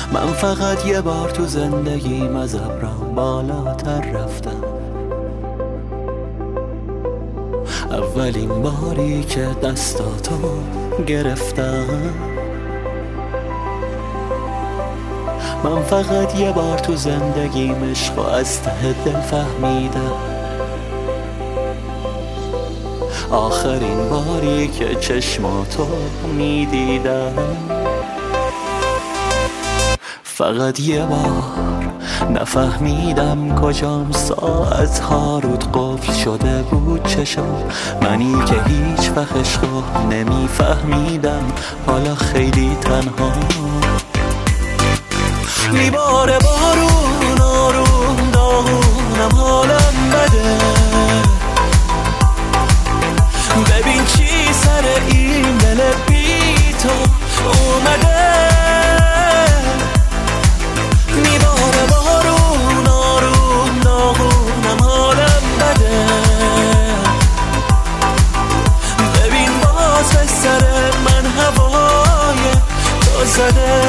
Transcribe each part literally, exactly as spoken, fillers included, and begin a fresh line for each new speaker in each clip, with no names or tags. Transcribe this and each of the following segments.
من فقط یه بار تو زندگیم از ابرام بالاتر رفتم، اولین باری که دستاتو گرفتم. من فقط یه بار تو زندگیم عشقو از ته دل فهمیدم، آخرین باری که چشماتو میدیدم. فقط یه بار نفهمیدم کجام، ساعتها رود قفل شده بود چشم منی که هیچ وقت عشقو نمیفهمیدم، حالا خیلی تنها. میباره بارون آروم داغونم، حالم بده، ببین چی سر این دل بی تو اومده. میباره بارون آروم داغونم، حالم بده، ببین باز به سر من هوای تو زده،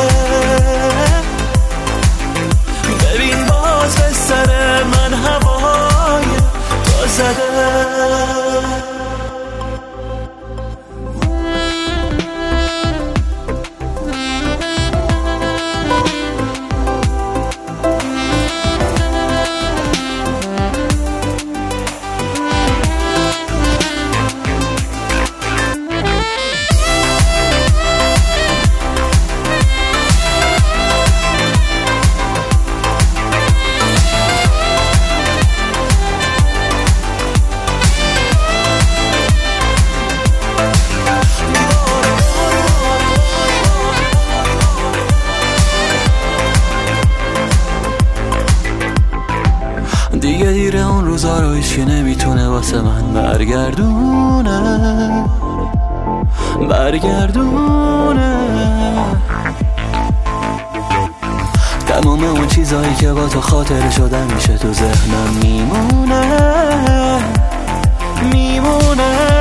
ببین باز به سر من هوای تو زده. دیگه دیره اون روزا رو هیچ که نمیتونه واسه من برگردونه برگردونه تمام اون چیزایی که با تو خاطر شدن میشه تو ذهنم میمونه میمونه